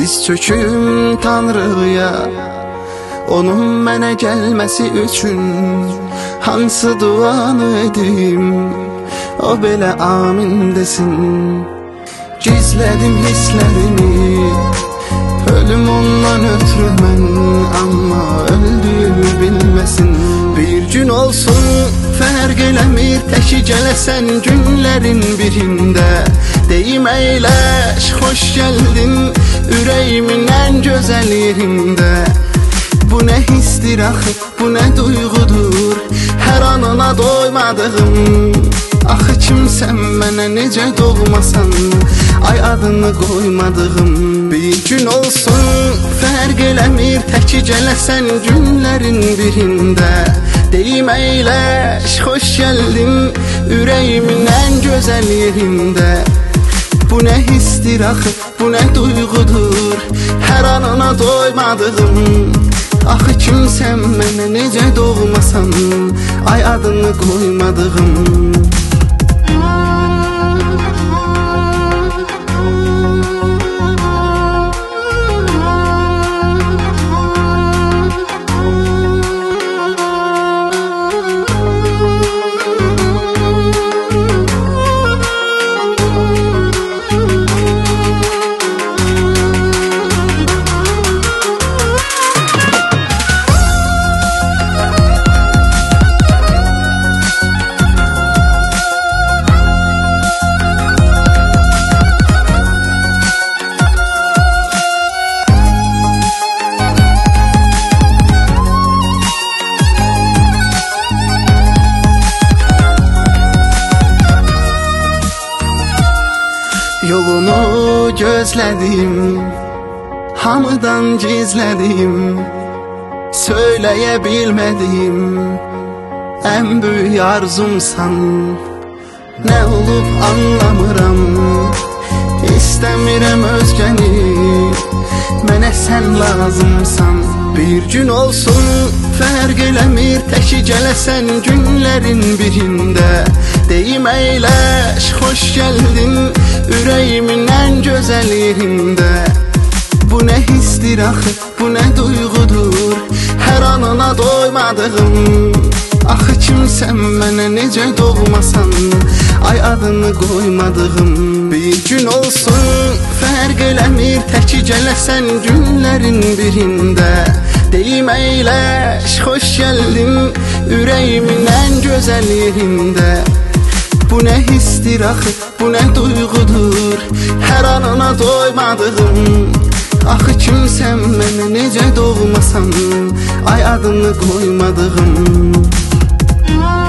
Diz çöküm Tanrıya, onun mənə gəlməsi üçün hansı duanı edim, o belə amin desin. Gizlədim hisslərimi, ölüm ondan ötürü mən, amma öldüyümü bilməsin. Bir gün olsun fərq eləmir, təki gələsən günlərin birində. Deyim əyləş, xoş gəldin ürəyimin ən gözəl yerində. Bu nə histir axı, bu nə duyğudur, hər anına doymadığım. Axı kimsən mənə necə doğmasan, ay adını qoymadığım. Bir gün olsun fərq eləmir, təki gələsən günlərin birində. Deyim əyləş, xoş gəldin ürəyimin ən gözəl yerində. Bu nə histir axı, bu nə duyğudur, hər anına doymadığım. Axı kimsən mənə necə doğmasan, ay adını qoymadığım. Yolunu gözlədim, hamıdan gizlədim, söyləyə bilmədim, ən böyük arzumsan. Nə olub anlamıram, istəmirəm özgəni, mənə sən lazımsan. Bir gün olsun fərq eləmir, təki gələsən günlərin birində. Deyim əyləş, xoş gəldin ürəyimin ən gözəl yerində. Bu nə histir axı, bu nə duyğudur, hər anına doymadığım. Axı kimsən mənə necə doğmasan, ay adını qoymadığım. Bir gün olsun fərq eləmir, təki gələsən günlərin birində. Deyim əyləş, xoş gəldin ürəyimin ən gözəl yerində. Bu nə histir axı, bu nə duyğudur, hər anına doymadığım. Axı kimsən mənə necə doğmasan, ay adını qoymadığım.